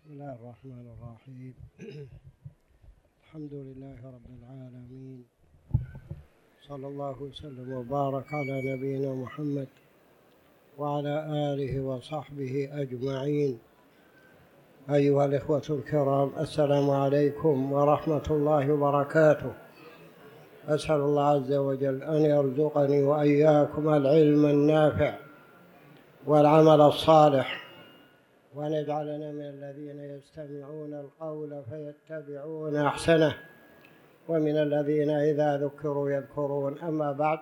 بسم الله الرحمن الرحيم. الحمد لله رب العالمين، صلى الله وسلم وبارك على نبينا محمد وعلى آله وصحبه أجمعين. أيها الإخوة الكرام، السلام عليكم ورحمة الله وبركاته. أسأل الله عز وجل أن يرزقني وإياكم العلم النافع والعمل الصالح، وأن يجعلنا من الذين يستمعون القول فيتبعون أحسنه، ومن الذين إذا ذكروا يذكرون. أما بعد،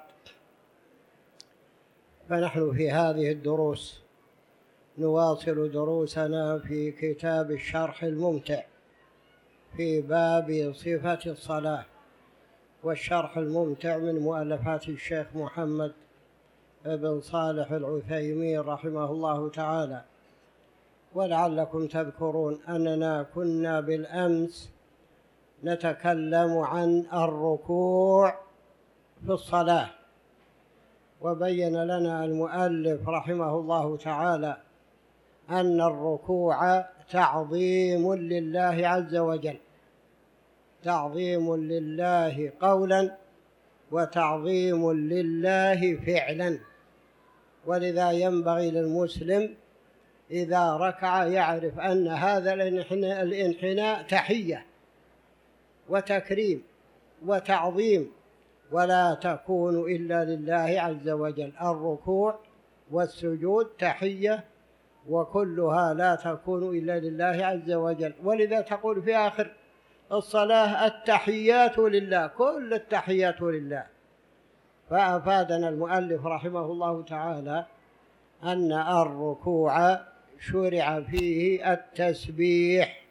فنحن في هذه الدروس نواصل دروسنا في كتاب الشرح الممتع في باب صفة الصلاة، والشرح الممتع من مؤلفات الشيخ محمد بن صالح العثيمين رحمه الله تعالى. ولعلكم تذكرون أننا كنا بالأمس نتكلم عن الركوع في الصلاة، وبين لنا المؤلف رحمه الله تعالى أن الركوع تعظيم لله عز وجل، تعظيم لله قولا وتعظيم لله فعلا. ولذا ينبغي للمسلم إذا ركع يعرف أن هذا الانحناء تحية وتكريم وتعظيم، ولا تكون إلا لله عز وجل. الركوع والسجود تحية، وكلها لا تكون إلا لله عز وجل. ولذا تقول في آخر الصلاة التحيات لله، كل التحيات لله. فأفادنا المؤلف رحمه الله تعالى أن الركوع شرع فيه التسبيح: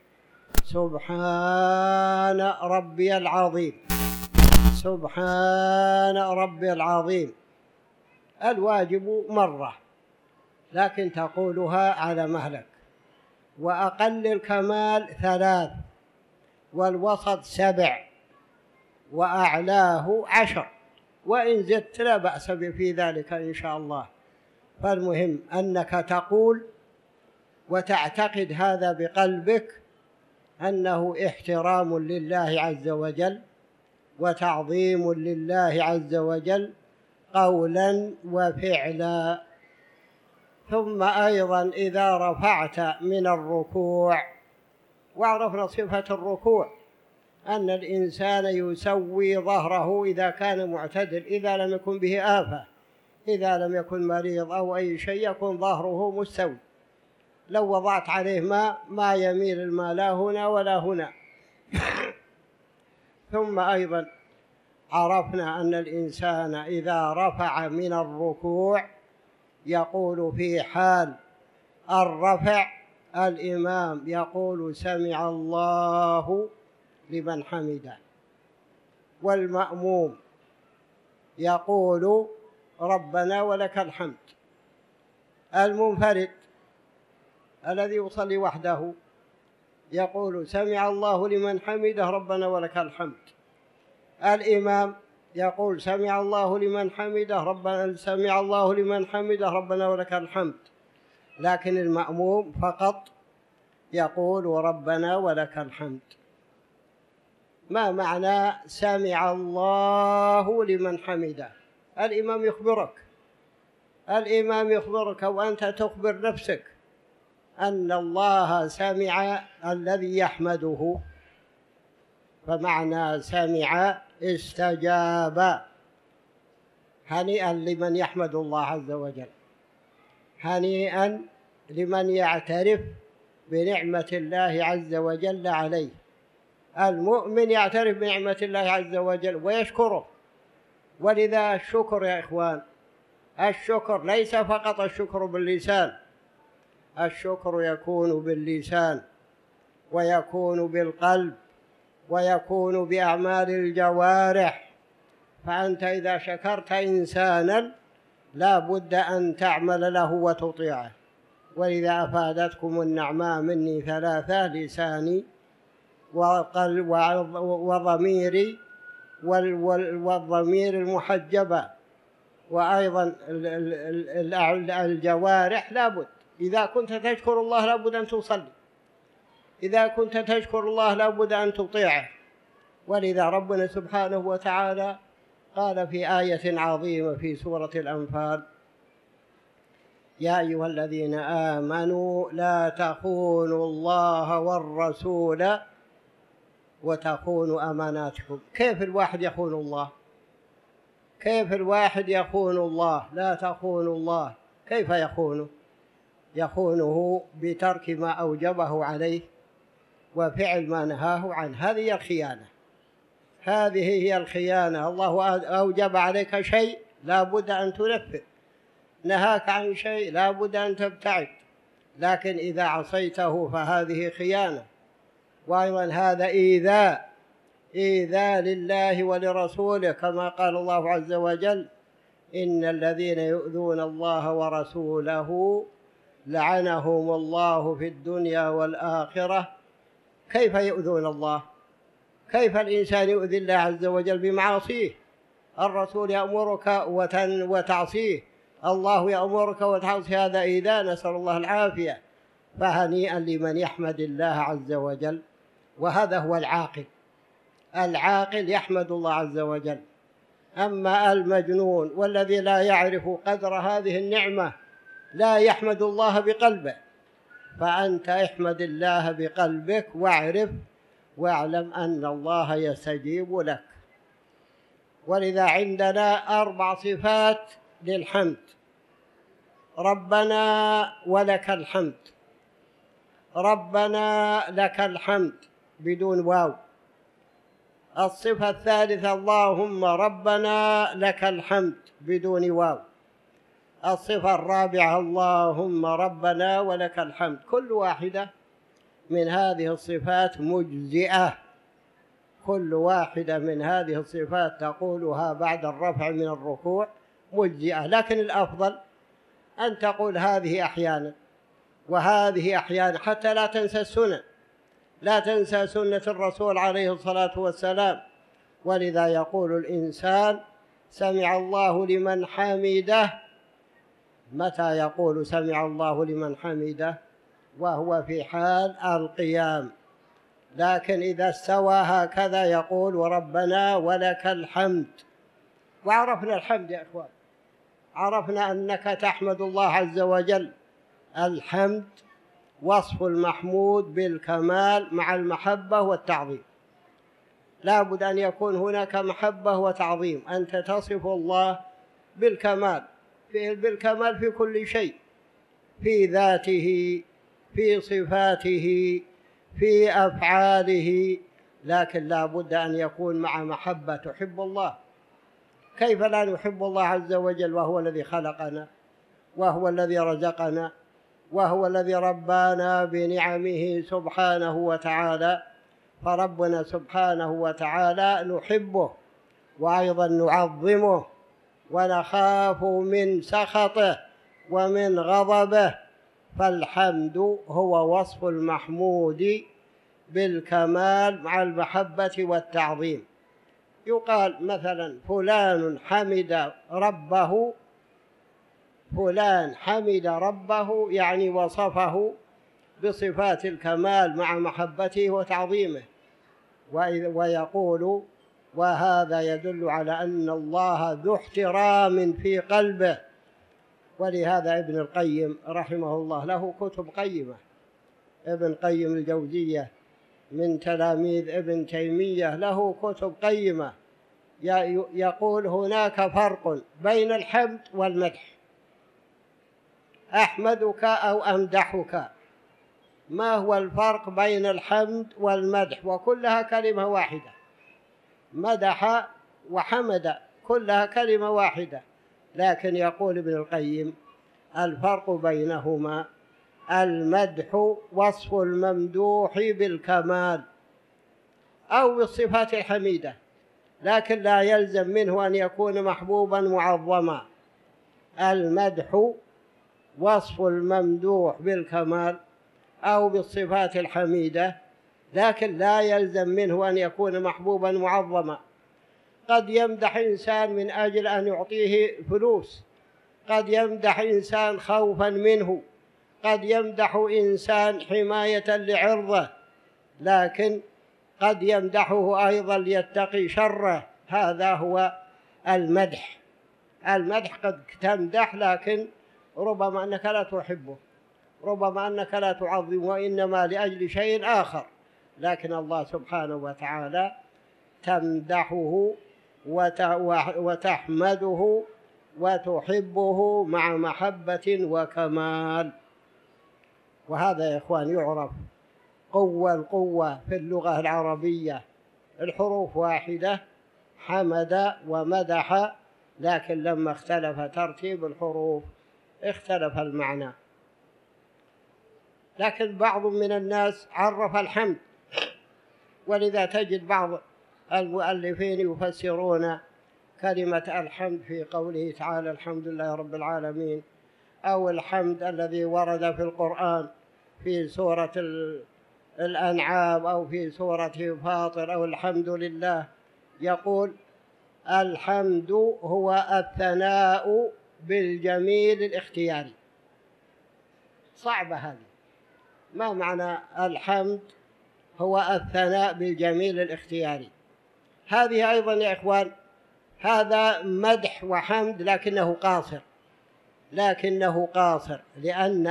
سبحان ربي العظيم، سبحان ربي العظيم. الواجب مرة، لكن تقولها على مهلك، وأقل الكمال 3، والوسط 7، وأعلاه 10، وإن زدت لا بأس في ذلك إن شاء الله. فالمهم أنك تقول وتعتقد هذا بقلبك، أنه احترام لله عز وجل وتعظيم لله عز وجل قولا وفعلا. ثم أيضا إذا رفعت من الركوع، وعرفنا صفة الركوع أن الإنسان يسوي ظهره إذا كان معتدل، إذا لم يكن به آفة، إذا لم يكن مريض أو أي شيء يكون ظهره مستوي. لو وضعت عليه ما يميل الماء لا هنا ولا هنا. ثم أيضا عرفنا أن الإنسان إذا رفع من الركوع يقول في حال الرفع الإمام يقول سمع الله لمن حمده، والمأموم يقول ربنا ولك الحمد. المنفرد الذي يصلي وحده يقول سمع الله لمن حمده ربنا ولك الحمد. الإمام يقول سمع الله لمن حمده ربنا، سمع الله لمن حمده ربنا ولك الحمد. لكن المأموم فقط يقول ربنا ولك الحمد. ما معنى سمع الله لمن حمده؟ الإمام يخبرك وأنت تخبر نفسك أن الله سمع الذي يحمده. فمعنى سمع استجاب. هنيئا لمن يحمد الله عز وجل، هنيئا لمن يعترف بنعمة الله عز وجل عليه. المؤمن يعترف بنعمة الله عز وجل ويشكره. ولذا الشكر يا إخوان، الشكر ليس فقط الشكر باللسان، الشكر يكون باللسان ويكون بالقلب ويكون بأعمال الجوارح. فأنت إذا شكرت إنسانا لا بد أن تعمل له وتطيعه. ولذا أفادتكم النعماء مني 3: لساني وقلب وضميري، والضمير المحجبة، وأيضا الجوارح. لابد إذا كنت تشكر الله لابد أن تصلي، إذا كنت تشكر الله لابد أن تطيعه. ولذا ربنا سبحانه وتعالى قال في آية عظيمة في سورة الأنفال: يا أيها الذين آمنوا لا تخونوا الله والرسول وتخونوا أماناتكم. كيف الواحد يخون الله؟ كيف الواحد يخون الله؟ لا تخونوا الله. كيف يخونه؟ يخونه بترك ما أوجبه عليه وفعل ما نهاه عنه. هذه الخيانة، هذه هي الخيانة. الله أوجب عليك شيء لا بد أن تنفذ، نهاك عن شيء لا بد أن تبتعد، لكن إذا عصيته فهذه خيانة. وأيضا هذا إيذاء لله ولرسوله، كما قال الله عز وجل: إن الذين يؤذون الله ورسوله لعنهم الله في الدنيا والآخرة. كيف يؤذون الله؟ كيف الإنسان يؤذي الله عز وجل بمعاصيه؟ الرسول يأمرك وتعصيه، الله يأمرك وتعصيه، هذا إيذاء، نسأل الله العافية. فهنيئا لمن يحمد الله عز وجل، وهذا هو العاقل. العاقل يحمد الله عز وجل. أما المجنون والذي لا يعرف قدر هذه النعمة لا يحمد الله بقلبه، فأنت احمد الله بقلبك واعلم أن الله يستجيب لك. ولذا عندنا 4 صفات للحمد: ربنا ولك الحمد، ربنا لك الحمد بدون واو. الصفة الثالثة: اللهم ربنا لك الحمد بدون واو. الصفة الرابعة: اللهم ربنا ولك الحمد. كل واحدة من هذه الصفات مجزئة، كل واحدة من هذه الصفات تقولها بعد الرفع من الركوع مجزئة، لكن الأفضل أن تقول هذه أحيانا وهذه أحيانا حتى لا تنسى السنن، لا تنسى سنة الرسول عليه الصلاة والسلام. ولذا يقول الإنسان: سمع الله لمن حمده. متى يقول سمع الله لمن حمده؟ وهو في حال القيام. لكن إذا استوى هكذا يقول: وربنا ولك الحمد. وعرفنا الحمد يا إخوان، عرفنا أنك تحمد الله عز وجل. الحمد وصف المحمود بالكمال مع المحبة والتعظيم. لا بد أن يكون هناك محبة وتعظيم، أنت تصف الله بالكمال، بالكمال في كل شيء، في ذاته، في صفاته، في أفعاله، لكن لا بد أن يكون مع محبة. تحب الله، كيف لا نحب الله عز وجل وهو الذي خلقنا، وهو الذي رزقنا، وهو الذي ربانا بنعمه سبحانه وتعالى. فربنا سبحانه وتعالى نحبه وأيضا نعظمه ونخاف من سخطه ومن غضبه. فالحمد هو وصف المحمود بالكمال مع المحبة والتعظيم. يقال مثلا: فلان حمد ربه، فلان حمد ربه يعني وصفه بصفات الكمال مع محبته وتعظيمه. ويقول: وهذا يدل على أن الله ذو احترام في قلبه. ولهذا ابن القيم رحمه الله له كتب قيمة. ابن قيم الجوزية من تلاميذ ابن تيمية له كتب قيمة، يقول: هناك فرق بين الحمد والمدح. أحمدك أو أمدحك، ما هو الفرق بين الحمد والمدح؟ وكلها كلمة واحدة، مدح وحمد كلها كلمة واحدة. لكن يقول ابن القيم: الفرق بينهما المدح وصف الممدوح بالكمال أو بالصفات الحميدة، لكن لا يلزم منه أن يكون محبوبا معظما. المدح وصف الممدوح بالكمال أو بالصفات الحميدة، لكن لا يلزم منه أن يكون محبوبا معظما. قد يمدح إنسان من أجل أن يعطيه فلوس، قد يمدح إنسان خوفا منه، قد يمدح إنسان حماية لعرضه، لكن قد يمدحه أيضا ليتقي شره، هذا هو المدح. المدح قد تمدح، لكن ربما أنك لا تحبه، ربما أنك لا تعظمه، وإنما لأجل شيء آخر. لكن الله سبحانه وتعالى تمدحه وتحمده وتحبه مع محبة وكمال. وهذا يا إخوان يعرف القوة في اللغة العربية، الحروف واحدة، حمد ومدح، لكن لما اختلف ترتيب الحروف اختلف المعنى. لكن بعض من الناس عرف الحمد، ولذا تجد بعض المؤلفين يفسرون كلمة الحمد في قوله تعالى الحمد لله رب العالمين، أو الحمد الذي ورد في القرآن في سورة الأنعام أو في سورة فاطر، أو الحمد لله، يقول الحمد هو الثناء بالجميل الاختياري. صعبة هذه. ما معنى الحمد هو الثناء بالجميل الاختياري؟ هذه أيضا يا إخوان هذا مدح وحمد، لكنه قاصر، لأن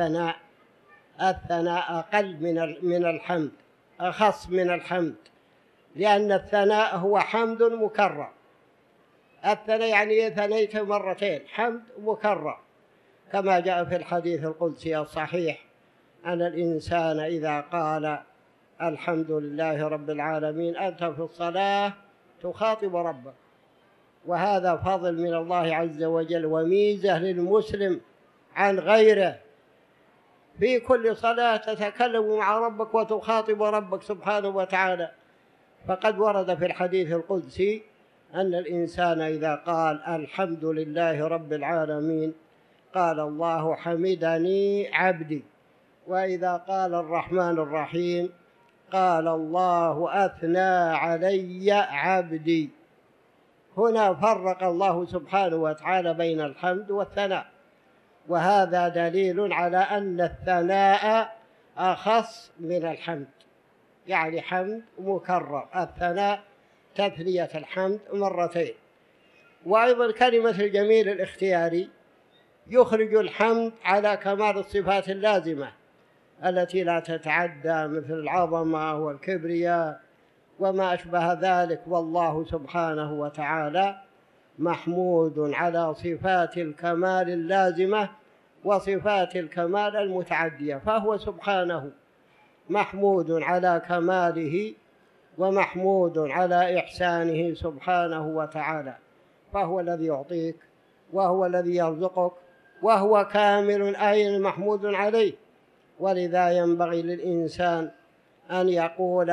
الثناء أقل من الحمد، أخص من الحمد، لأن الثناء هو حمد مكرر. الثناء يعني ثنيت مرتين، حمد مكرر، كما جاء في الحديث القدسي الصحيح أن الإنسان إذا قال الحمد لله رب العالمين أنت في الصلاة تخاطب ربك. وهذا فضل من الله عز وجل وميزة للمسلم عن غيره، في كل صلاة تتكلم مع ربك وتخاطب ربك سبحانه وتعالى. فقد ورد في الحديث القدسي أن الإنسان إذا قال الحمد لله رب العالمين قال الله حمدني عبدي، وإذا قال الرحمن الرحيم قال الله أثنى علي عبدي. هنا فرق الله سبحانه وتعالى بين الحمد والثناء، وهذا دليل على أن الثناء أخص من الحمد، يعني حمد مكرر، الثناء تثنية الحمد مرتين. وأيضا كلمة الجميل الاختياري يخرج الحمد على كمال الصفات اللازمة التي لا تتعدى، مثل العظمة والكبرياء وما أشبه ذلك. والله سبحانه وتعالى محمود على صفات الكمال اللازمة وصفات الكمال المتعدية، فهو سبحانه محمود على كماله ومحمود على إحسانه سبحانه وتعالى، فهو الذي يعطيك وهو الذي يرزقك وهو كامل أي محمود عليه. ولذا ينبغي للإنسان أن يقول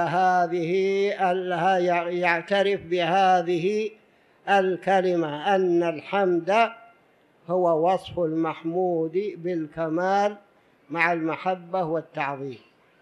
يعترف بهذه الكلمة، أن الحمد هو وصف المحمود بالكمال مع المحبة والتعظيم.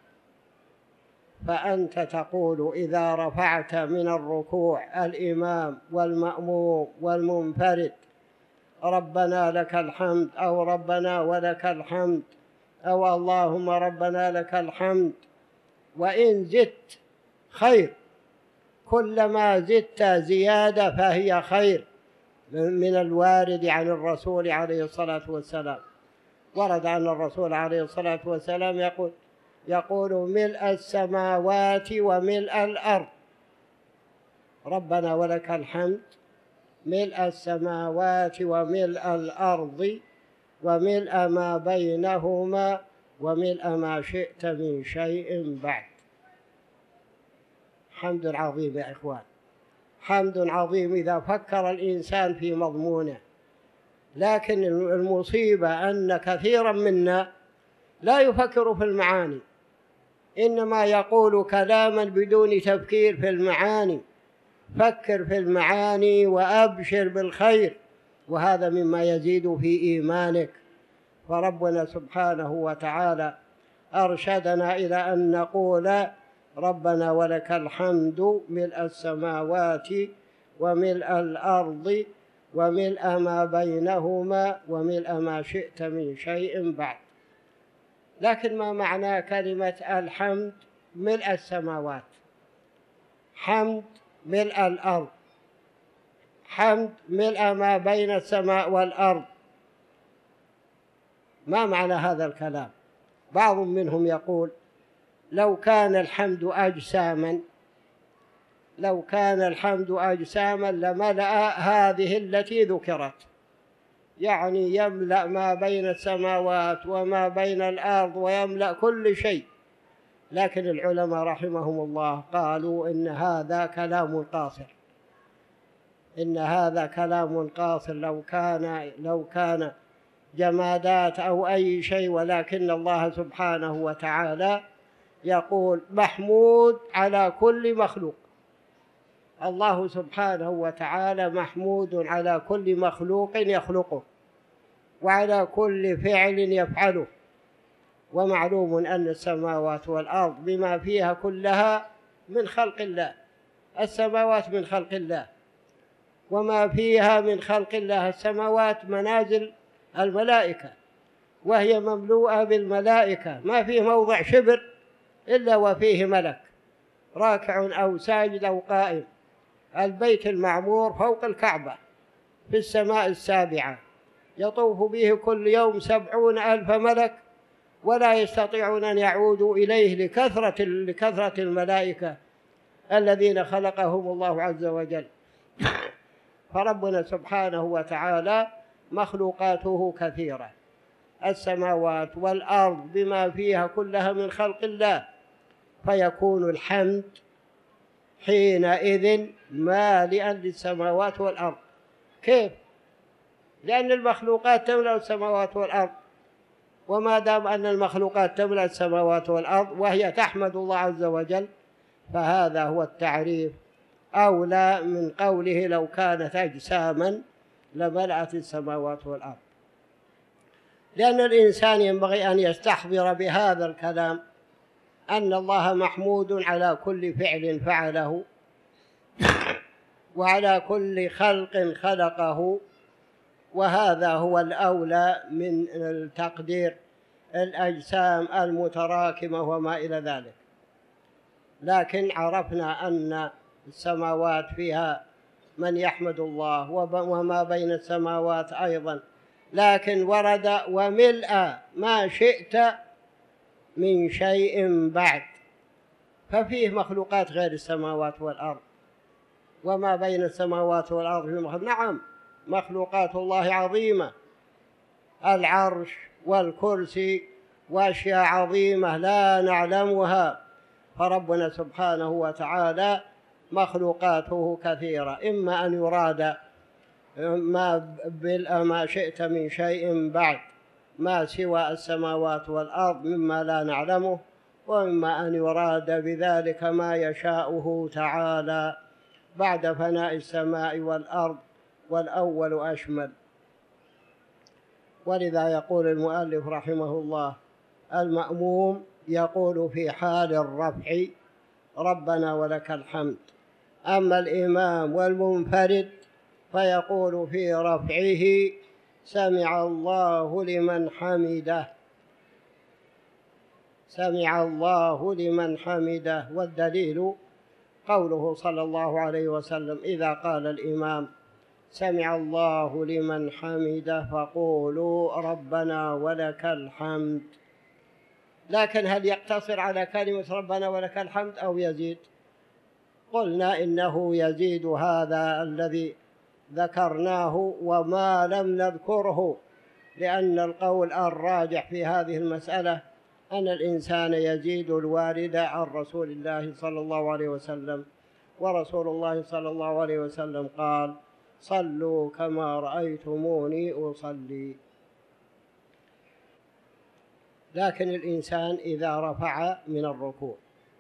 فأنت تقول إذا رفعت من الركوع الإمام والمأموم والمنفرد ربنا لك الحمد، أو ربنا ولك الحمد، أو اللهم ربنا لك الحمد، وإن زدت خير، كلما زدت زيادة فهي خير، من الوارد عن الرسول عليه الصلاة والسلام. ورد عن الرسول عليه الصلاة والسلام يقول ملء السماوات وملء الأرض، ربنا ولك الحمد، ملء السماوات وملء الأرض وملء ما بينهما وملء ما شئت من شيء بعد. حمد عظيم يا إخوان، حمد عظيم إذا فكر الإنسان في مضمونه. لكن المصيبة أن كثيرا منا لا يفكر في المعاني، إنما يقول كلاما بدون تفكير في المعاني. فكر في المعاني وأبشر بالخير، وهذا مما يزيد في إيمانك. فربنا سبحانه وتعالى أرشدنا إلى أن نقول ربنا ولك الحمد ملء السماوات وملء الأرض وملء ما بينهما وملء ما شئت من شيء بعد. لكن ما معنى كلمة الحمد ملء السماوات، حمد ملء الأرض، حمد ملء ما بين السماء والأرض. ما معنى هذا الكلام؟ بعض منهم يقول لو كان الحمد أجساما، لو كان الحمد أجساما لملأ هذه التي ذكرت، يعني يملأ ما بين السماوات وما بين الأرض ويملأ كل شيء. لكن العلماء رحمهم الله قالوا إن هذا كلام قاصر، إن هذا كلام قاصر. لو كان جمادات أو أي شيء، ولكن الله سبحانه وتعالى يقول محمود على كل مخلوق. الله سبحانه وتعالى محمود على كل مخلوق يخلقه وعلى كل فعل يفعله. ومعلوم أن السماوات والأرض بما فيها كلها من خلق الله، السماوات من خلق الله وما فيها من خلق الله. السماوات منازل الملائكة وهي مملوءة بالملائكة، ما فيه موضع شبر إلا وفيه ملك راكع أو ساجد أو قائم. البيت المعمور فوق الكعبة في السماء السابعة، يطوف به كل يوم 70,000 ملك، ولا يستطيعون أن يعودوا إليه لكثرة الملائكة الذين خلقهم الله عز وجل. فربنا سبحانه وتعالى مخلوقاته كثيرة، السماوات والأرض بما فيها كلها من خلق الله، فيكون الحمد حينئذ مالئا للسماوات والأرض. كيف؟ لأن المخلوقات تملأ السماوات والأرض، وما دام أن المخلوقات تملأ السماوات والأرض وهي تحمد الله عز وجل، فهذا هو التعريف أولى من قوله لو كانت أجساما لملأت السماوات والأرض. لأن الإنسان ينبغي أن يستحضر بهذا الكلام أن الله محمود على كل فعل فعله وعلى كل خلق خلقه، وهذا هو الأولى من التقدير الأجسام المتراكمة وما إلى ذلك. لكن عرفنا أن السماوات فيها من يحمد الله وما بين السماوات أيضا، لكن ورد وملء ما شئت من شيء بعد، ففيه مخلوقات غير السماوات والأرض، وما بين السماوات والأرض في مخلوق. نعم مخلوقات الله عظيمة، العرش والكرسي وأشياء عظيمة لا نعلمها. فربنا سبحانه وتعالى مخلوقاته كثيرة، إما أن يراد ما شئت من شيء بعد ما سوى السماوات والأرض مما لا نعلمه، وإما أن يراد بذلك ما يشاءه تعالى بعد فناء السماء والأرض، والأول أشمل. ولذا يقول المؤلف رحمه الله المأموم يقول في حال الرفع ربنا ولك الحمد، أما الإمام والمنفرد فيقول في رفعه سمع الله لمن حمده، سمع الله لمن حمده. والدليل قوله صلى الله عليه وسلم إذا قال الإمام سمع الله لمن حمده فقولوا ربنا ولك الحمد. لكن هل يقتصر على كلمة ربنا ولك الحمد أو يزيد؟ قلنا إنه يزيد هذا الذي ذكرناه وما لم نذكره، لأن القول الراجح في هذه المسألة أن الإنسان يزيد الوارد عن رسول الله صلى الله عليه وسلم، ورسول الله صلى الله عليه وسلم قال صلوا كما رأيتموني أصلي. لكن الإنسان إذا رفع من الركوع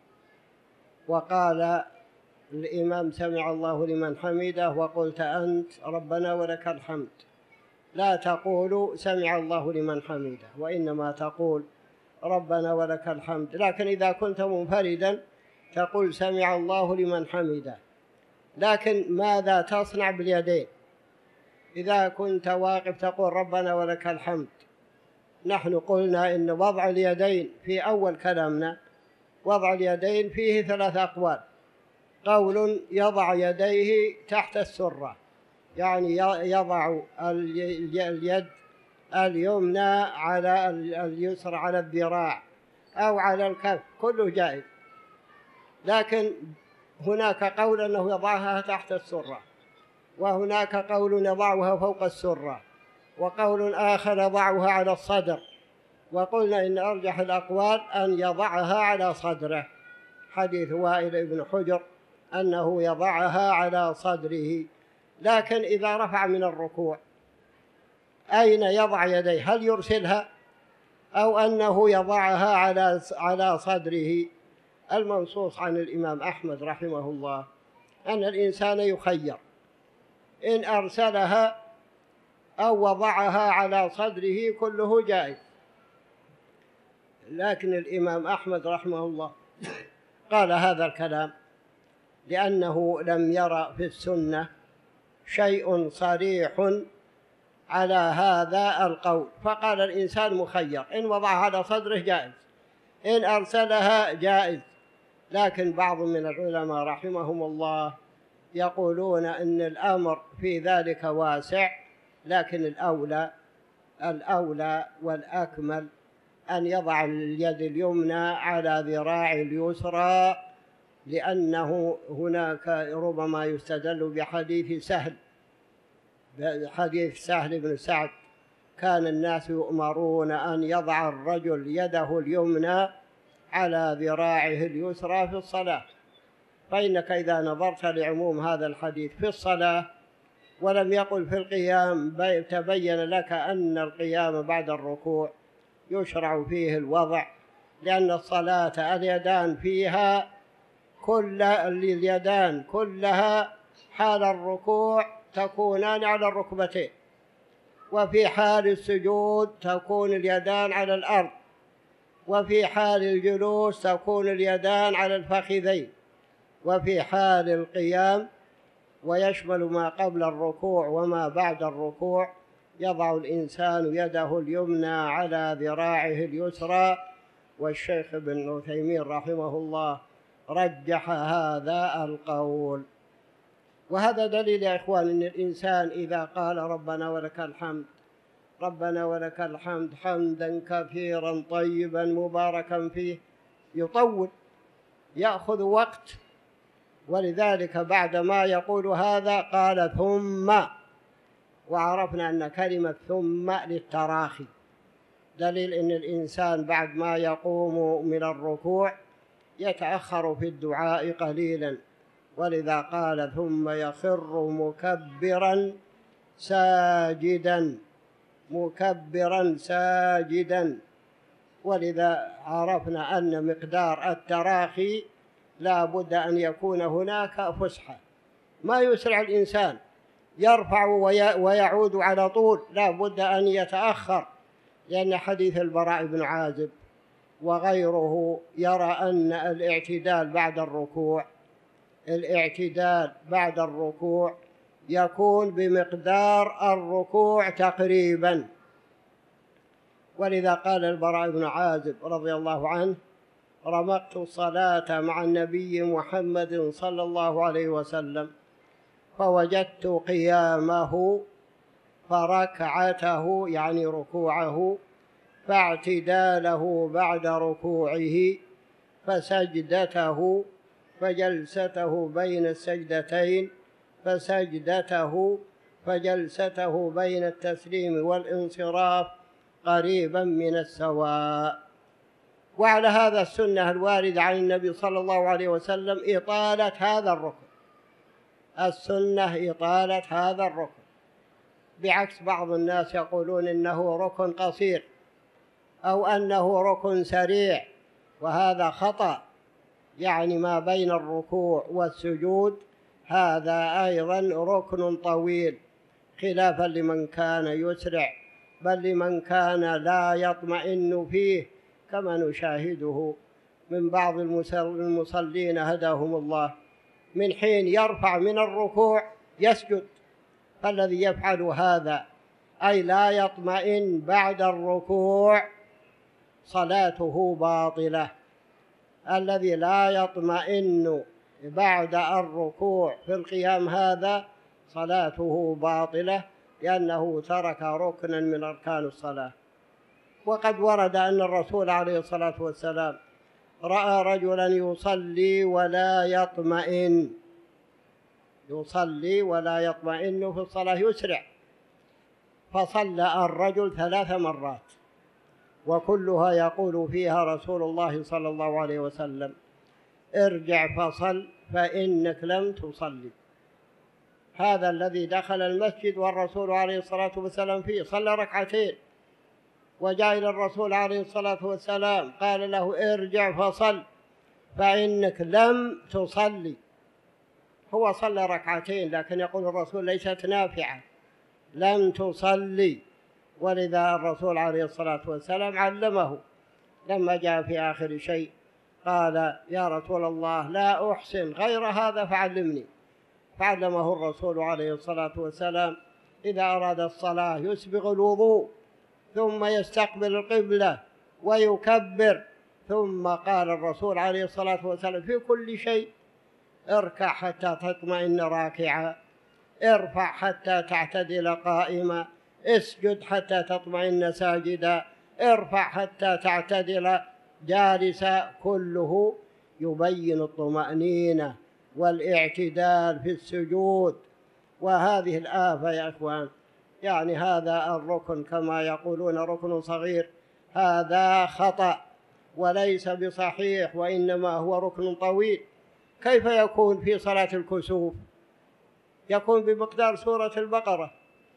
وقال الإمام سمع الله لمن حمده وقلت أنت ربنا ولك الحمد، لا تقول سمع الله لمن حمده، وإنما تقول ربنا ولك الحمد. لكن إذا كنت منفردا تقول سمع الله لمن حمده. لكن ماذا تصنع باليدين؟ إذا كنت واقف تقول ربنا ولك الحمد. نحن قلنا إن وضع اليدين في أول كلامنا وضع اليدين فيه 3 أقوال. قول يضع يديه تحت السرة، يعني يضع اليد اليمنى على اليسرى على الذراع أو على الكف، كله جائز. لكن هناك قول أنه يضعها تحت السرة، وهناك قول يضعها فوق السرة، وقول آخر يضعها على الصدر. وقلنا إن أرجح الأقوال أن يضعها على صدره، حديث وائل بن حجر أنه يضعها على صدره. لكن إذا رفع من الركوع أين يضع يديه؟ هل يرسلها أو أنه يضعها على صدره؟ المنصوص عن الإمام أحمد رحمه الله أن الإنسان يخير، إن أرسلها أو وضعها على صدره كله جائز. لكن الإمام أحمد رحمه الله قال هذا الكلام لأنه لم يرى في السنة شيء صريح على هذا القول، فقال الإنسان مخير، إن وضعها على صدره جائز، إن أرسلها جائز. لكن بعض من العلماء رحمهم الله يقولون إن الأمر في ذلك واسع، لكن الأولى والأكمل أن يضع اليد اليمنى على ذراع اليسرى، لأنه هناك ربما يستدل بحديث سهل بن سعد: كان الناس يؤمرون أن يضع الرجل يده اليمنى على ذراعه اليسرى في الصلاة. فإنك إذا نظرت لعموم هذا الحديث في الصلاة ولم يقل في القيام، تبين لك أن القيام بعد الركوع يشرع فيه الوضع، لأن الصلاة اليدان فيها اليدان كلها حال الركوع تكونان على الركبتين، وفي حال السجود تكون اليدان على الأرض، وفي حال الجلوس تكون اليدان على الفخذين، وفي حال القيام ويشمل ما قبل الركوع وما بعد الركوع يضع الإنسان يده اليمنى على ذراعه اليسرى. والشيخ ابن عثيمين رحمه الله رجح هذا القول. وهذا دليل يا إخوان أن الإنسان إذا قال ربنا ولك الحمد، ربنا ولك الحمد حمدا كثيرا طيبا مباركا فيه، يطول، يأخذ وقت. ولذلك بعد ما يقول هذا قال ثم، وعرفنا أن كلمة ثم للتراخي، دليل أن الإنسان بعد ما يقوم من الركوع يتأخر في الدعاء قليلا، ولذا قال ثم يخر مكبرا ساجدا. ولذا عرفنا أن مقدار التراخي لا بد أن يكون هناك فسحة، ما يسرع الإنسان يرفع ويعود على طول، لا بد أن يتأخر، لأن حديث البراء بن عازب وغيره يرى أن الاعتدال بعد الركوع يكون بمقدار الركوع تقريبا. ولذا قال البراء بن عازب رضي الله عنه: رمقت الصلاة مع النبي محمد صلى الله عليه وسلم فوجدت قيامه فركعته، يعني ركوعه، فاعتداله بعد ركوعه، فسجدته، فجلسته بين السجدتين، فسجدته، فجلسته بين التسليم والانصراف قريبا من السواء. وعلى هذا السنة الواردة عن النبي صلى الله عليه وسلم إطالة هذا الركن، السنة إطالة هذا الركن، بعكس بعض الناس يقولون إنه ركن قصير أو أنه ركن سريع، وهذا خطأ. يعني ما بين الركوع والسجود هذا أيضا ركن طويل، خلافا لمن كان يسرع، بل لمن كان لا يطمئن فيه، كما نشاهده من بعض المصلين هداهم الله، من حين يرفع من الركوع يسجد. فالذي يفعل هذا أي لا يطمئن بعد الركوع صلاته باطلة، الذي لا يطمئن بعد الركوع في القيام هذا صلاته باطلة، لأنه ترك ركنا من أركان الصلاة. وقد ورد أن الرسول عليه الصلاة والسلام رأى رجلا يصلي ولا يطمئن في الصلاة، يسرع، فصلى الرجل 3 مرات وكلها يقول فيها رسول الله صلى الله عليه وسلم: ارجع فصل فإنك لم تصلي. هذا الذي دخل المسجد والرسول عليه الصلاة والسلام فيه صلى 2 ركعتين، وجاء إلى الرسول عليه الصلاة والسلام قال له: ارجع فصل فإنك لم تصلي. هو صلى 2 ركعتين، لكن يقول الرسول: ليست نافعة، لم تصلي. ولذا الرسول عليه الصلاة والسلام علمه لما جاء في آخر شيء قال: يا رسول الله لا أحسن غير هذا فعلمني. فعلمه الرسول عليه الصلاة والسلام إذا أراد الصلاة يسبغ الوضوء ثم يستقبل القبلة ويكبر، ثم قال الرسول عليه الصلاة والسلام في كل شيء: اركع حتى تطمئن راكعا، ارفع حتى تعتدل قائما، اسجد حتى تطمئن ساجدا، ارفع حتى تعتدل جالسا. كله يبين الطمأنينة والاعتدال في السجود. وهذه الآفة يا إخوان، يعني هذا الركن كما يقولون ركن صغير، هذا خطأ وليس بصحيح، وإنما هو ركن طويل. كيف يكون في صلاة الكسوف؟ يكون بمقدار سورة البقرة،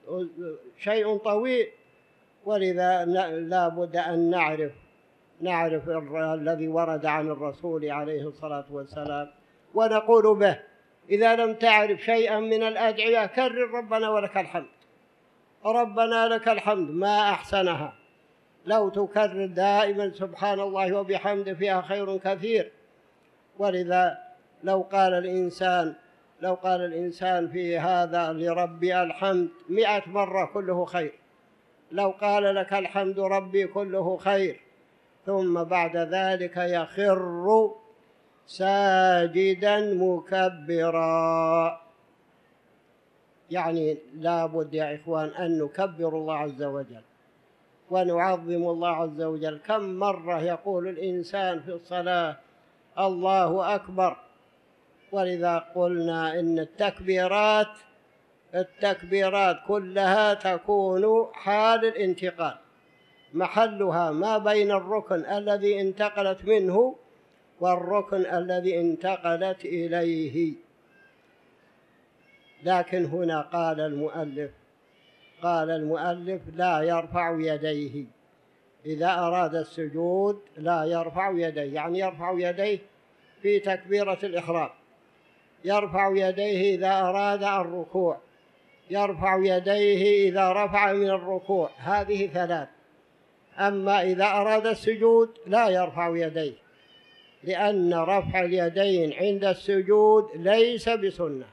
شيء طويل. ولذا لا بد أن نعرف الذي ورد عن الرسول عليه الصلاة والسلام ونقول به. إذا لم تعرف شيئا من الأدعية كرر ربنا ولك الحمد، ربنا لك الحمد، ما أحسنها. لو تكرر دائما سبحان الله وبحمده فيها خير كثير. ولذا لو قال الإنسان في هذا لربي الحمد 100 مرة كله خير، لو قال لك الحمد ربي كله خير، ثم بعد ذلك يخر ساجدا مكبرا. يعني لا بد يا إخوان أن نكبر الله عز وجل ونعظم الله عز وجل. كم مرة يقول الإنسان في الصلاة الله أكبر؟ ولذا قلنا إن التكبيرات كلها تكون حال الانتقال، محلها ما بين الركن الذي انتقلت منه والركن الذي انتقلت إليه. لكن هنا قال المؤلف لا يرفع يديه إذا أراد السجود، لا يرفع يديه، يعني يرفع يديه في تكبيرة الإحرام، يرفع يديه إذا أراد الركوع، يرفع يديه إذا رفع من الركوع، هذه 3. أما إذا أراد السجود لا يرفع يديه، لأن رفع اليدين عند السجود ليس بسنة.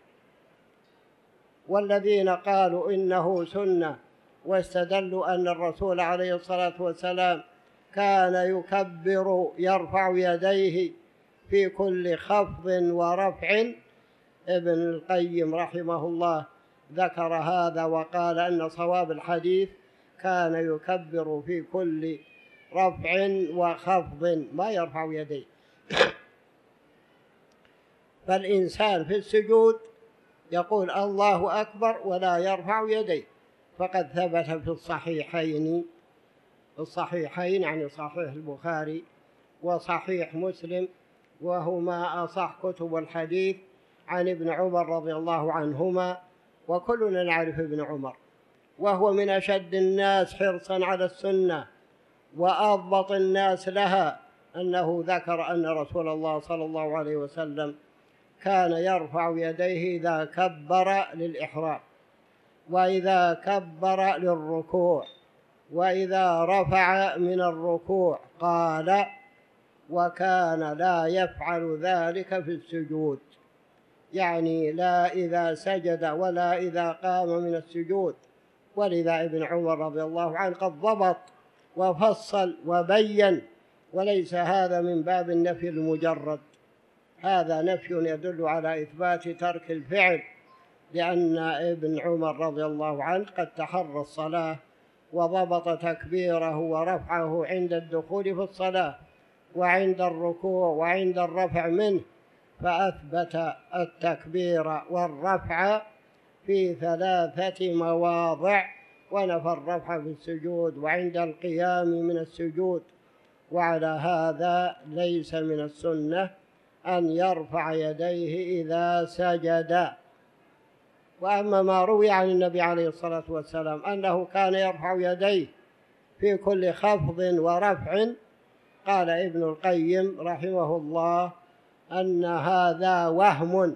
والذين قالوا إنه سنة واستدلوا أن الرسول عليه الصلاة والسلام كان يكبر يرفع يديه في كل خفض ورفع، ابن القيم رحمه الله ذكر هذا وقال أن صواب الحديث كان يكبر في كل رفع وخفض، ما يرفع يديه. فالإنسان في السجود يقول الله أكبر ولا يرفع يديه. فقد ثبت في الصحيحين يعني صحيح البخاري وصحيح مسلم، وهما أصح كتب الحديث، عن ابن عمر رضي الله عنهما، وكلنا نعرف ابن عمر، وهو من أشد الناس حرصا على السنة وأضبط الناس لها، أنه ذكر أن رسول الله صلى الله عليه وسلم كان يرفع يديه إذا كبر للإحرام، وإذا كبر للركوع، وإذا رفع من الركوع. قال: وكان لا يفعل ذلك في السجود، يعني لا إذا سجد ولا إذا قام من السجود. ولذا ابن عمر رضي الله عنه قد ضبط وفصل وبين وليس هذا من باب النفي المجرد، هذا نفي يدل على إثبات ترك الفعل، لأن ابن عمر رضي الله عنه قد تحرى الصلاة وضبط تكبيره ورفعه عند الدخول في الصلاة وعند الركوع وعند الرفع منه، فأثبت التكبير والرفع في 3 مواضع، ونفى الرفع في السجود وعند القيام من السجود. وعلى هذا ليس من السنة أن يرفع يديه إذا سجد. وأما ما روي عن النبي عليه الصلاة والسلام أنه كان يرفع يديه في كل خفض ورفع، قال ابن القيم رحمه الله أن هذا وهم.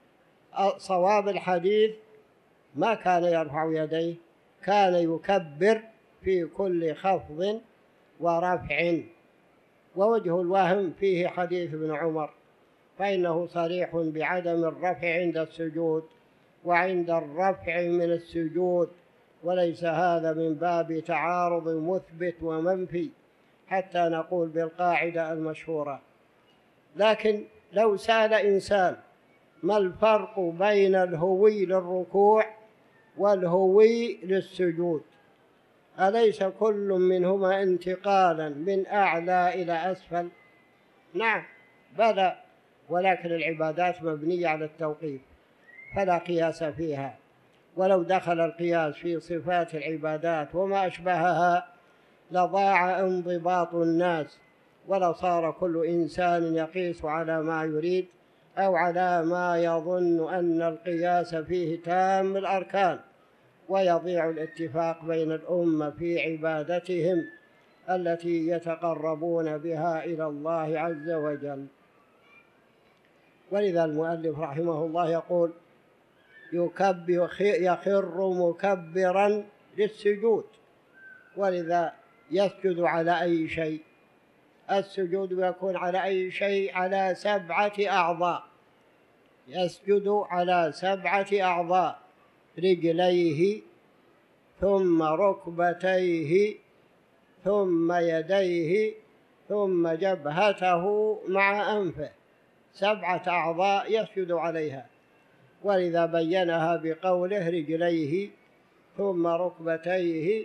صواب الحديث ما كان يرفع يديه، كان يكبر في كل خفض ورفع. ووجه الوهم فيه حديث ابن عمر، فإنه صريح بعدم الرفع عند السجود وعند الرفع من السجود، وليس هذا من باب تعارض مثبت ومنفي حتى نقول بالقاعدة المشهورة. لكن لو سأل إنسان ما الفرق بين الهوي للركوع والهوي للسجود، أليس كل منهما انتقالا من أعلى إلى أسفل؟ نعم بلى، ولكن العبادات مبنية على التوقيف فلا قياس فيها. ولو دخل القياس في صفات العبادات وما أشبهها لضاع انضباط الناس، ولصار كل إنسان يقيس على ما يريد أو على ما يظن أن القياس فيه تام الأركان، ويضيع الاتفاق بين الأمة في عبادتهم التي يتقربون بها إلى الله عز وجل. ولذا المؤلف رحمه الله يقول يخر مكبرا للسجود، ولذا يسجد على أي شيء؟ السجود يكون على أي شيء؟ على 7 أعضاء، يسجد على 7 أعضاء: رجليه ثم ركبتيه ثم يديه ثم جبهته مع أنفه، 7 أعضاء يسجد عليها. ولذا بينها بقوله رجليه ثم ركبتيه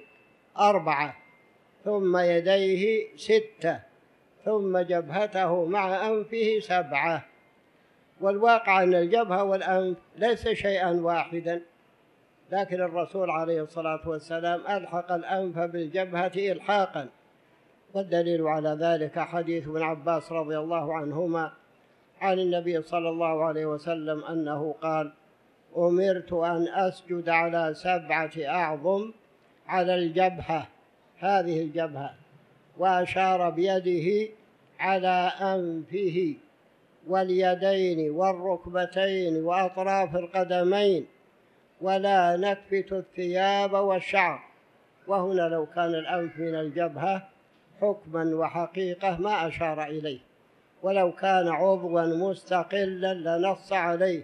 4 ثم يديه 6 ثم جبهته مع أنفه 7. والواقع أن الجبهة والأنف ليس شيئا واحدا، لكن الرسول عليه الصلاة والسلام ألحق الأنف بالجبهة إلحاقا، والدليل على ذلك حديث ابن عباس رضي الله عنهما عن النبي صلى الله عليه وسلم أنه قال: أمرت أن أسجد على 7 أعظم على الجبهة، هذه الجبهة، وأشار بيده على أنفه واليدين والركبتين وأطراف القدمين، ولا نكفت الثياب والشعر. وهنا لو كان الأنف من الجبهة حكما وحقيقة ما أشار إليه، ولو كان عضوا مستقلا لنص عليه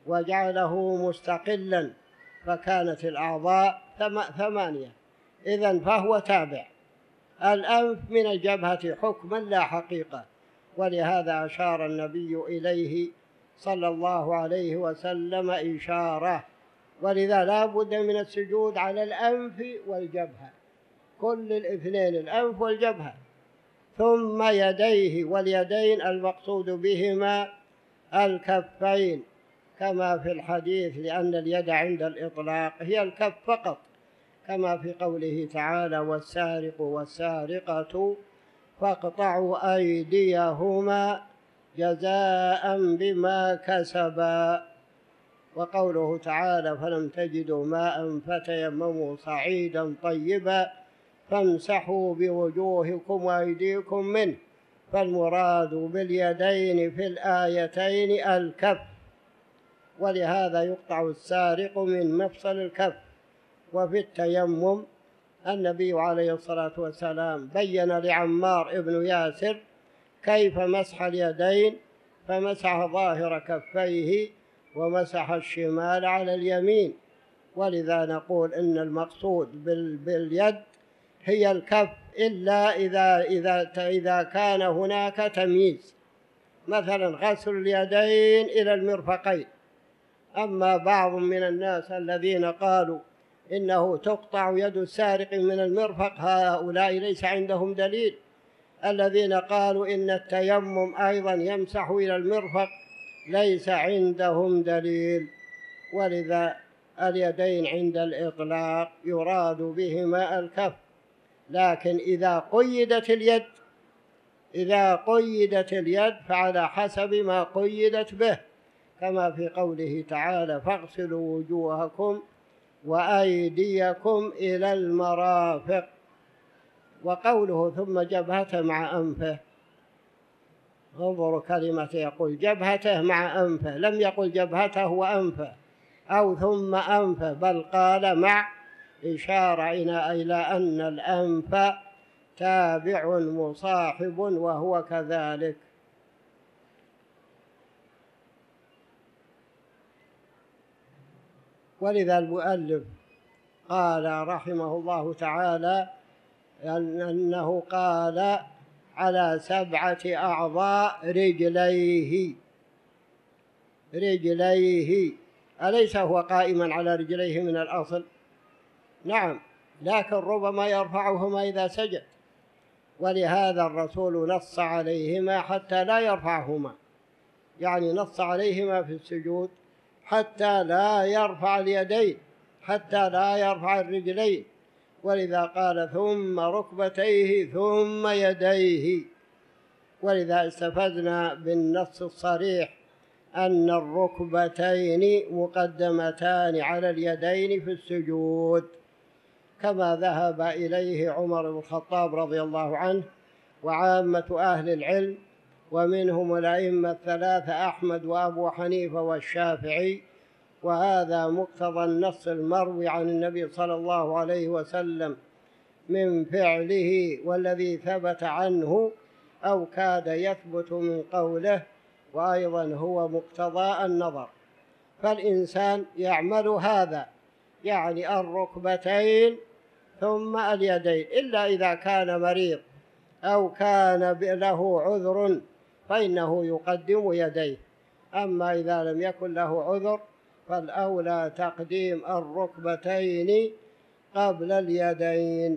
وجعله مستقلا، فكانت الأعضاء 8. إذن فهو تابع. الأنف من الجبهة حكما لا حقيقة، ولهذا أشار النبي إليه صلى الله عليه وسلم إشارة. ولذا لا بد من السجود على الأنف والجبهة، كل الاثنين، الأنف والجبهة. ثم يديه، واليدين المقصود بهما الكفين كما في الحديث، لأن اليد عند الإطلاق هي الكف فقط، كما في قوله تعالى: والسارق والسارقة فاقطعوا أيديهما جزاء بما كسبا. وقوله تعالى: فلم تجدوا ماء فتيمموا صعيدا طيبا فامسحوا بوجوهكم وأيديكم منه. فالمراد باليدين في الآيتين الكف، ولهذا يقطع السارق من مفصل الكف. وفي التيمم النبي عليه الصلاة والسلام بين لعمار ابن ياسر كيف مسح اليدين، فمسح ظاهر كفيه ومسح الشمال على اليمين. ولذا نقول إن المقصود باليد هي الكف إلا إذا كان هناك تمييز، مثلا غسل اليدين إلى المرفقين. أما بعض من الناس الذين قالوا إنه تقطع يد السارق من المرفق، هؤلاء ليس عندهم دليل. الذين قالوا إن التيمم أيضا يمسح إلى المرفق ليس عندهم دليل. ولذا اليدين عند الإطلاق يراد بهما الكف، لكن إذا قيدت اليد فعلى حسب ما قيدت به، كما في قوله تعالى: فاغسلوا وجوهكم وأيديكم إلى المرافق. وقوله ثم جبهته مع أنفه، انظروا كلمة، يقول جبهته مع أنفه، لم يقل جبهته وأنفه أو ثم أنفه، بل قال مع، إشارة إلى أن الأنف تابع مصاحب وهو كذلك. ولذا المؤلف قال رحمه الله تعالى أنه قال على 7 أعضاء رجليه، أليس هو قائما على رجليه من الأصل؟ نعم، لكن ربما يرفعهما إذا سجد، ولهذا الرسول نص عليهما حتى لا يرفعهما، يعني نص عليهما في السجود حتى لا يرفع اليدين، حتى لا يرفع الرجلين. ولذا قال ثم ركبتيه ثم يديه. ولذا استفدنا بالنص الصريح أن الركبتين مقدمتان على اليدين في السجود، كما ذهب إليه عمر بن الخطاب رضي الله عنه وعامة أهل العلم، ومنهم الأئمة 3 أحمد وأبو حنيفة والشافعي. وهذا مقتضى النص المروي عن النبي صلى الله عليه وسلم من فعله، والذي ثبت عنه أو كاد يثبت من قوله، وأيضا هو مقتضى النظر. فالإنسان يعمل هذا، يعني الركبتين ثم اليدين، إلا إذا كان مريض أو كان له عذر فإنه يقدم يديه. أما إذا لم يكن له عذر فالأولى تقديم الركبتين قبل اليدين.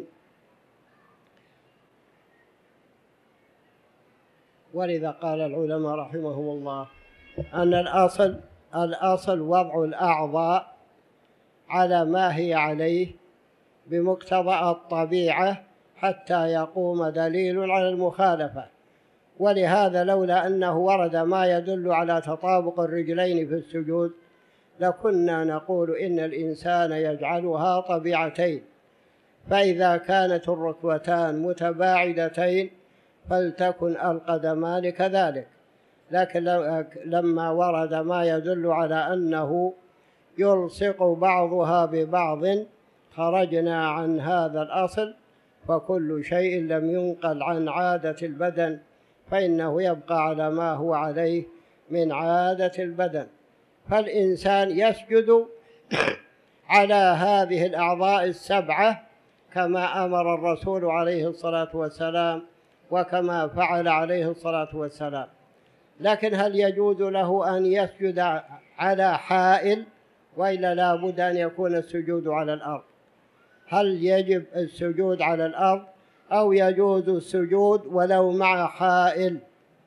ولذا قال العلماء رحمهم الله أن الأصل وضع الأعضاء على ما هي عليه بمقتضى الطبيعة حتى يقوم دليل على المخالفة. ولهذا لولا أنه ورد ما يدل على تطابق الرجلين في السجود لكنا نقول إن الإنسان يجعلها طبيعتين، فإذا كانت الركبتان متباعدتين فلتكن القدمان كذلك. لكن لما ورد ما يدل على أنه يلصق بعضها ببعض خرجنا عن هذا الأصل، فكل شيء لم ينقل عن عادة البدن فإنه يبقى على ما هو عليه من عادة البدن. فالإنسان يسجد على هذه الأعضاء 7 كما أمر الرسول عليه الصلاة والسلام وكما فعل عليه الصلاة والسلام. لكن هل يجوز له أن يسجد على حائل، وإلا لا بد أن يكون السجود على الأرض؟ هل يجب السجود على الأرض أو يجوز السجود ولو مع حائل؟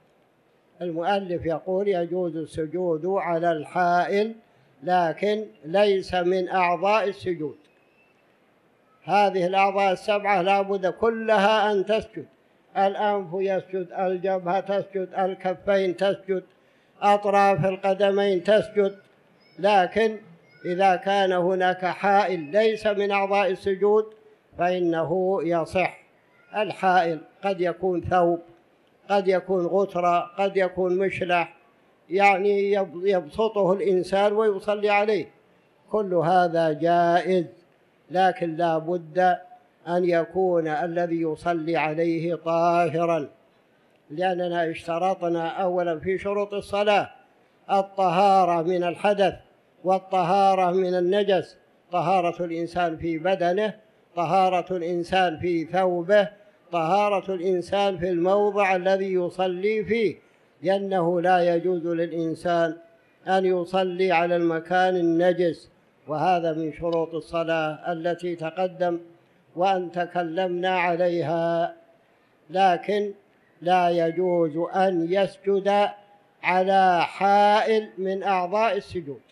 المؤلف يقول يجوز السجود على الحائل، لكن ليس من أعضاء السجود. هذه الأعضاء 7 لا بد كلها أن تسجد، الأنف يسجد، الجبهة تسجد، الكفين تسجد، أطراف القدمين تسجد. لكن إذا كان هناك حائل ليس من أعضاء السجود فإنه يصح. الحائل قد يكون ثوب، قد يكون غترة، قد يكون مشلح، يعني يبسطه الإنسان ويصلي عليه، كل هذا جائز. لكن لا بد أن يكون الذي يصلي عليه طاهرا، لأننا اشترطنا أولا في شروط الصلاة الطهارة من الحدث والطهارة من النجس، طهارة الإنسان في بدنه، طهارة الإنسان في ثوبه، طهارة الإنسان في الموضع الذي يصلي فيه، لأنه لا يجوز للإنسان أن يصلي على المكان النجس، وهذا من شروط الصلاة التي تقدم وأن تكلمنا عليها. لكن لا يجوز أن يسجد على حائل من أعضاء السجود.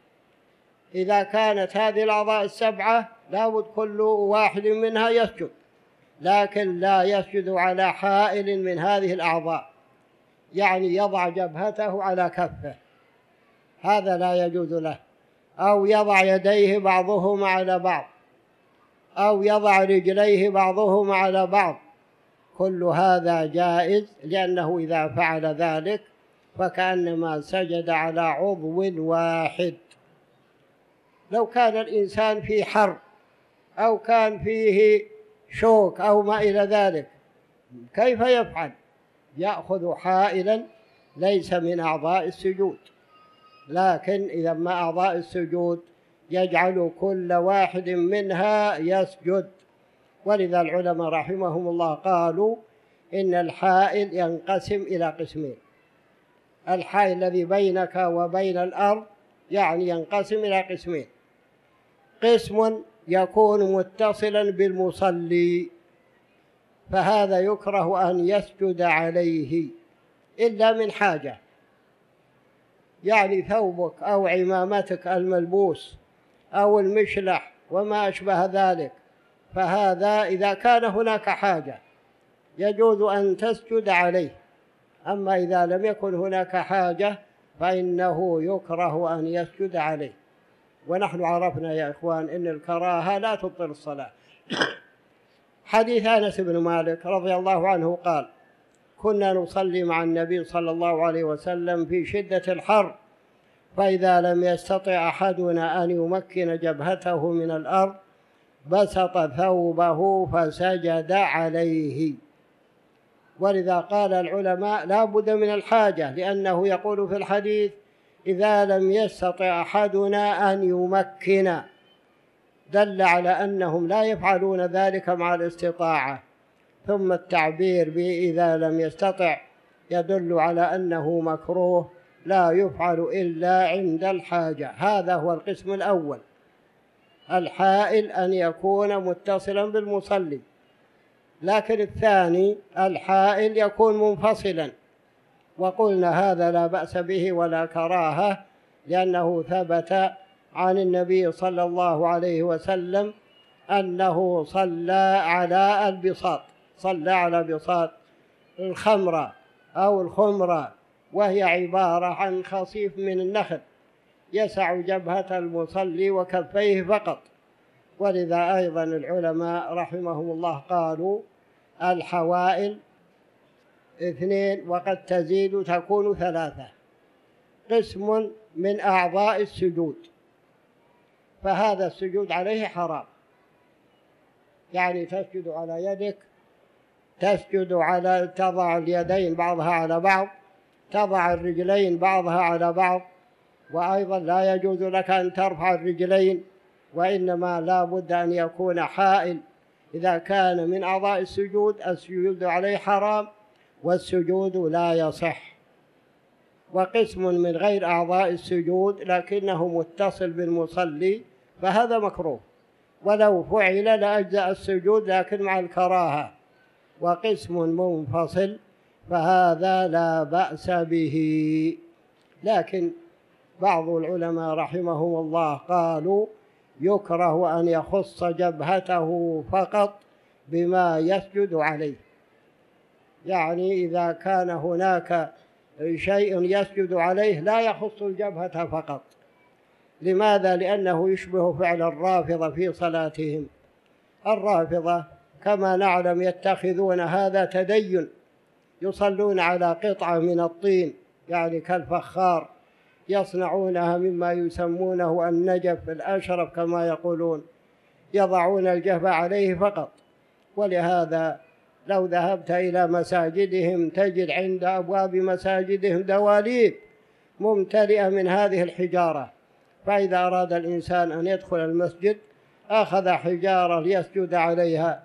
إذا كانت هذه الأعضاء السبعة لابد كل واحد منها يسجد، لكن لا يسجد على حائل من هذه الأعضاء، يعني يضع جبهته على كفه، هذا لا يجوز له، أو يضع يديه بعضهما على بعض، أو يضع رجليه بعضهما على بعض، كل هذا جائز، لأنه إذا فعل ذلك فكأنما سجد على عضو واحد. لو كان الإنسان في حر أو كان فيه شوك أو ما إلى ذلك كيف يفعل؟ يأخذ حائلا ليس من أعضاء السجود، لكن إذا ما أعضاء السجود يجعل كل واحد منها يسجد. ولذا العلماء رحمهم الله قالوا إن الحائل ينقسم إلى قسمين. الحائل الذي بينك وبين الأرض يعني ينقسم إلى قسمين: قسم يكون متصلا بالمصلي، فهذا يكره أن يسجد عليه إلا من حاجة، يعني ثوبك أو عمامتك الملبوس أو المشلح وما أشبه ذلك، فهذا إذا كان هناك حاجة يجوز أن تسجد عليه. أما إذا لم يكن هناك حاجة فإنه يكره أن يسجد عليه. ونحن عرفنا يا إخوان إن الكراهة لا تبطل الصلاة. حديث أنس بن مالك رضي الله عنه قال: كنا نصلي مع النبي صلى الله عليه وسلم في شدة الحر، فإذا لم يستطع أحدنا أن يمكن جبهته من الأرض بسط ثوبه فسجد عليه. ولذا قال العلماء لا بد من الحاجة، لأنه يقول في الحديث: إذا لم يستطع أحدنا أن يمكن، دل على أنهم لا يفعلون ذلك مع الاستطاعة. ثم التعبير بإذا لم يستطع يدل على أنه مكروه لا يفعل إلا عند الحاجة. هذا هو القسم الأول، الحائل أن يكون متصلا بالمصلي. لكن الثاني الحائل يكون منفصلا، وقلنا هذا لا بأس به ولا كراهة، لأنه ثبت عن النبي صلى الله عليه وسلم أنه صلى على البساط، صلى على بساط الخمرة أو الخمرة، وهي عبارة عن خصيف من النخل يسع جبهة المصلي وكفيه فقط. ولذا أيضا العلماء رحمهم الله قالوا الحوائل 2 وقد تزيد تكون 3. قسم من أعضاء السجود، فهذا السجود عليه حرام، يعني تسجد على يدك، تسجد على تضع اليدين بعضها على بعض، تضع الرجلين بعضها على بعض، وأيضا لا يجوز لك أن ترفع الرجلين، وإنما لا بد أن يكون حائل. إذا كان من أعضاء السجود السجود عليه حرام والسجود لا يصح. وقسم من غير أعضاء السجود لكنه متصل بالمصلي فهذا مكروه، ولو فعل لأجزأ السجود لكن مع الكراهة. وقسم منفصل فهذا لا بأس به. لكن بعض العلماء رحمهم الله قالوا يكره أن يخص جبهته فقط بما يسجد عليه، يعني إذا كان هناك شيء يسجد عليه لا يخص الجبهة فقط. لماذا؟ لأنه يشبه فعل الرافضة في صلاتهم. الرافضة كما نعلم يتخذون هذا تدين، يصلون على قطعة من الطين يعني كالفخار، يصنعونها مما يسمونه النجف الأشرف كما يقولون، يضعون الجبهة عليه فقط. ولهذا لو ذهبت إلى مساجدهم تجد عند أبواب مساجدهم دواليب ممتلئة من هذه الحجارة، فإذا أراد الإنسان أن يدخل المسجد أخذ حجارة ليسجد عليها،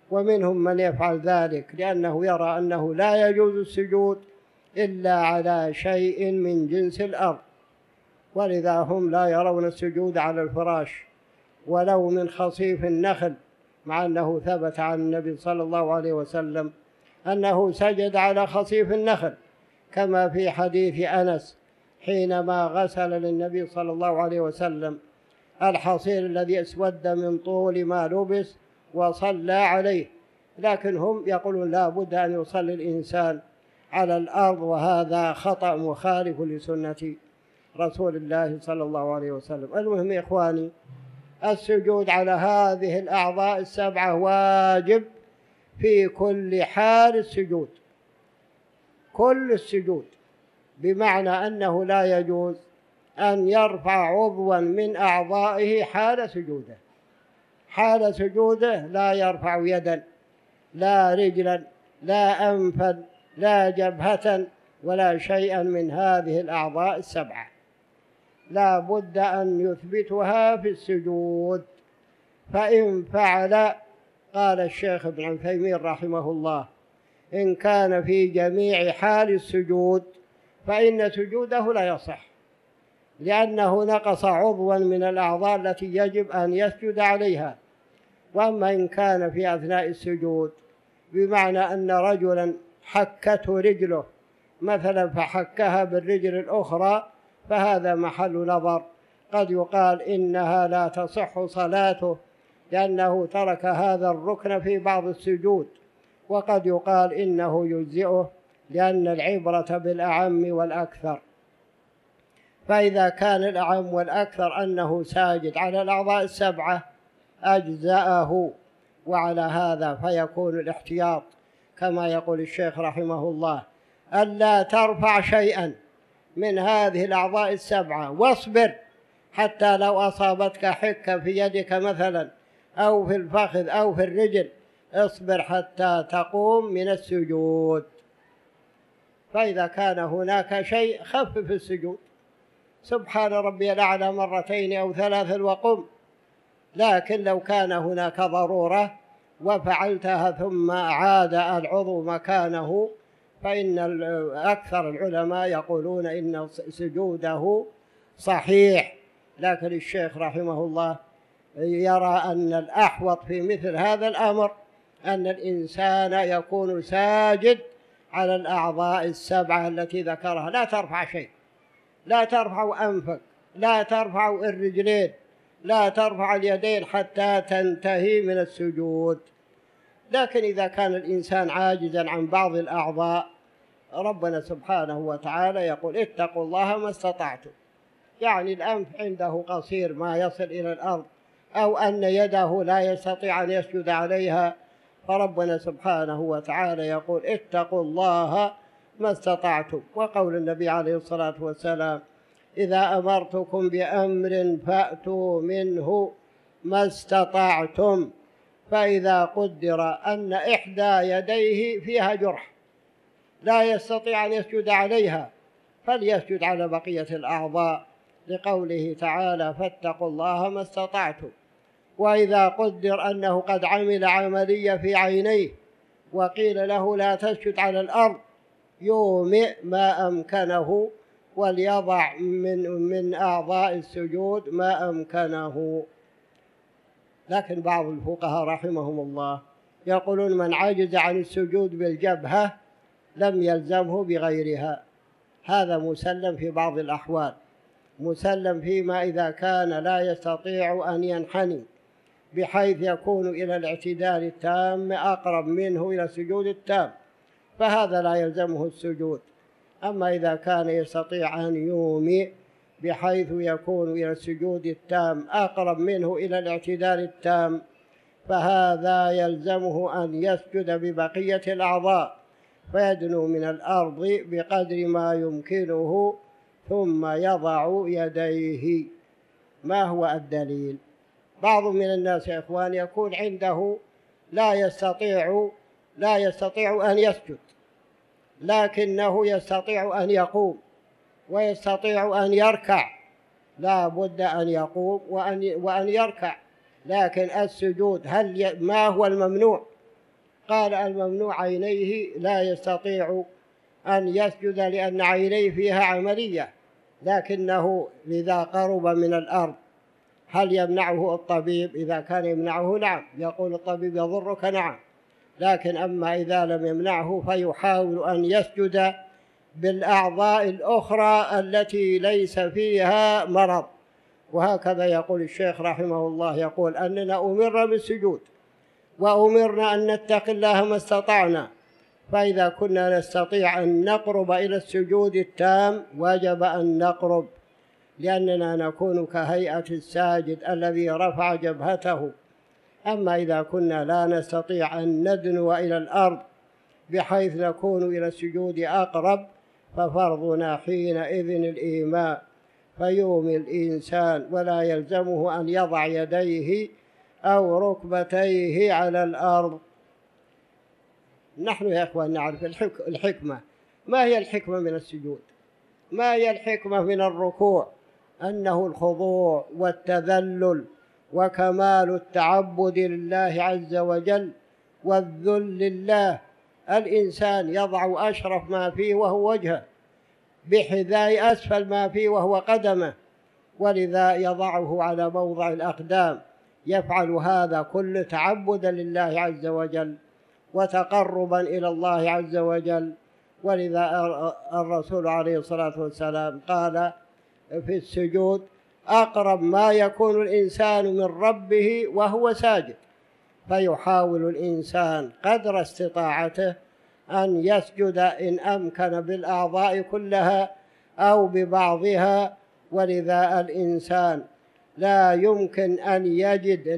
ومنهم من يفعل ذلك لأنه يرى أنه لا يجوز السجود إلا على شيء من جنس الأرض، ولذا هم لا يرون السجود على الفراش ولو من خصيف النخل، مع أنه ثبت عن النبي صلى الله عليه وسلم أنه سجد على خصيف النخل، كما في حديث أنس حينما غسل للنبي صلى الله عليه وسلم الحصير الذي اسود من طول ما لبس وصلى عليه. لكن هم يقولون لا بد أن يصلي الإنسان على الأرض، وهذا خطأ مخالف لسنة رسول الله صلى الله عليه وسلم. المهم يا إخواني، السجود على هذه الأعضاء السبعة واجب في كل حال السجود، كل السجود، بمعنى أنه لا يجوز أن يرفع عضوا من أعضائه حال سجوده. حال سجوده لا يرفع يدا، لا رجلا، لا أنفا، لا جبهة، ولا شيئا من هذه الأعضاء السبعة، لا بد أن يثبتها في السجود. فإن فعل، قال الشيخ ابن عثيمين رحمه الله، إن كان في جميع حال السجود فإن سجوده لا يصح، لأنه نقص عضوا من الأعضاء التي يجب أن يسجد عليها. وأما إن كان في أثناء السجود، بمعنى أن رجلا حكته رجله مثلا فحكها بالرجل الأخرى، فهذا محل نظر، قد يقال إنها لا تصح صلاته لأنه ترك هذا الركن في بعض السجود، وقد يقال إنه يجزئه لأن العبرة بالأعم والأكثر. فإذا كان الأعم والأكثر أنه ساجد على الأعضاء السبعة أجزأه، وعلى هذا فيكون الاحتياط كما يقول الشيخ رحمه الله ألا ترفع شيئا من هذه الأعضاء السبعة، واصبر حتى لو أصابتك حكة في يدك مثلا أو في الفخذ أو في الرجل، اصبر حتى تقوم من السجود. فإذا كان هناك شيء خفف السجود، سبحان ربي الأعلى مرتين أو ثلاثا وقم. لكن لو كان هناك ضرورة وفعلتها ثم عاد العضو مكانه، فإن أكثر العلماء يقولون إن سجوده صحيح. لكن الشيخ رحمه الله يرى أن الأحوط في مثل هذا الأمر أن الإنسان يكون ساجد على الأعضاء السبعة التي ذكرها، لا ترفع شيء، لا ترفع أنفك، لا ترفع الرجلين، لا ترفع اليدين حتى تنتهي من السجود. لكن إذا كان الإنسان عاجزا عن بعض الأعضاء، ربنا سبحانه وتعالى يقول اتقوا الله ما استطعتم، يعني الأنف عنده قصير ما يصل إلى الأرض، أو أن يده لا يستطيع أن يسجد عليها، فربنا سبحانه وتعالى يقول اتقوا الله ما استطعتم. وقول النبي عليه الصلاة والسلام إذا أمرتكم بأمر فأتوا منه ما استطعتم. فإذا قدر أن إحدى يديه فيها جرح لا يستطيع أن يسجد عليها، فليسجد على بقية الأعضاء، لقوله تعالى فاتقوا الله ما استطعتم. وإذا قدر أنه قد عمل عملية في عينيه وقيل له لا تسجد على الأرض، يومئ ما أمكنه وليضع من أعضاء السجود ما أمكنه. لكن بعض الفقهاء رحمهم الله يقولون من عجز عن السجود بالجبهة لم يلزمه بغيرها، هذا مسلم في بعض الأحوال، مسلم فيما إذا كان لا يستطيع أن ينحني بحيث يكون إلى الاعتدال التام أقرب منه إلى السجود التام، فهذا لا يلزمه السجود. أما إذا كان يستطيع أن يومئ بحيث يكون إلى السجود التام أقرب منه إلى الاعتدال التام، فهذا يلزمه أن يسجد ببقية الأعضاء فيدنو من الأرض بقدر ما يمكنه ثم يضع يديه. ما هو الدليل؟ بعض من الناس يا إخوان يكون عنده لا يستطيع أن يسجد، لكنه يستطيع أن يقوم ويستطيع أن يركع، لا بد أن يقوم وأن يركع. لكن السجود ما هو الممنوع؟ قال الممنوع عينيه لا يستطيع أن يسجد لأن عينيه فيها عملية، لكنه إذا قرب من الأرض هل يمنعه الطبيب؟ إذا كان يمنعه نعم، يقول الطبيب يضرك نعم، لكن أما إذا لم يمنعه فيحاول أن يسجد بالأعضاء الأخرى التي ليس فيها مرض. وهكذا يقول الشيخ رحمه الله، يقول أننا أمرنا بالسجود وأمرنا أن نتقي الله ما استطعنا، فإذا كنا نستطيع أن نقرب إلى السجود التام وجب أن نقرب، لأننا نكون كهيئة الساجد الذي رفع جبهته. أما إذا كنا لا نستطيع أن ندنو إلى الأرض بحيث نكون إلى السجود أقرب، ففرضنا حينئذ الإيماء، فيومي الإنسان ولا يلزمه أن يضع يديه أو ركبتيه على الأرض. نحن يا إخوان نعرف الحكمة. ما هي الحكمة من السجود؟ ما هي الحكمة من الركوع؟ أنه الخضوع والتذلل وكمال التعبد لله عز وجل والذل لله. الإنسان يضع أشرف ما فيه وهو وجهه بحذاء أسفل ما فيه وهو قدمه، ولذا يضعه على موضع الأقدام. يفعل هذا كل تعبدا لله عز وجل وتقربا إلى الله عز وجل. ولذا الرسول عليه الصلاة والسلام قال في السجود: أقرب ما يكون الإنسان من ربه وهو ساجد. فيحاول الإنسان قدر استطاعته أن يسجد إن أمكن بالأعضاء كلها أو ببعضها. ولذا الإنسان لا يمكن أن يجد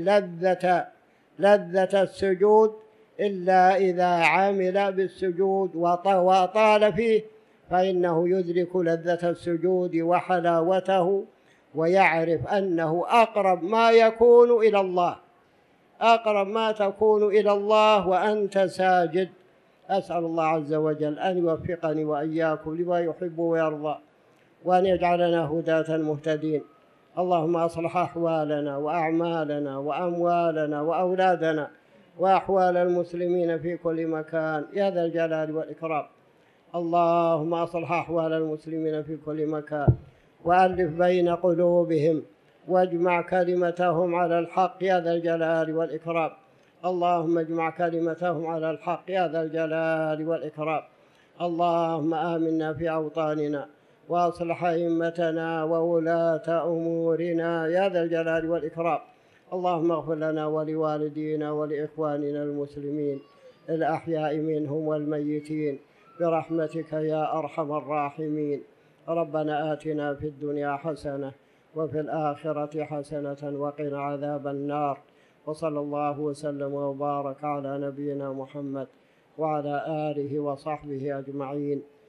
لذة السجود إلا إذا عمل بالسجود وطال فيه، فإنه يدرك لذة السجود وحلاوته، ويعرف أنه أقرب ما يكون إلى الله، أقرب ما تكون إلى الله وأنت ساجد. أسأل الله عز وجل أن يوفقني وإياكم لما يحب ويرضى، وأن يجعلنا هداة مهتدين. اللهم أصلح أحوالنا وأعمالنا وأموالنا وأولادنا وأحوال المسلمين في كل مكان يا ذا الجلال والإكرام. اللهم أصلح أحوال المسلمين في كل مكان وألف بين قلوبهم واجمع كلمتهم على الحق يا ذا الجلال والإكرام. اللهم اجمع كلمتهم على الحق يا ذا الجلال والإكرام. اللهم آمنا في أوطاننا وأصلح أئمتنا وولاة أمورنا يا ذا الجلال والإكرام. اللهم اغفر لنا ولوالدينا ولإخواننا المسلمين الأحياء منهم والميتين برحمتك يا أرحم الراحمين. ربنا آتنا في الدنيا حسنة وفي الآخرة حسنة وقنا عذاب النار. وصلى الله وسلم وبارك على نبينا محمد وعلى آله وصحبه أجمعين.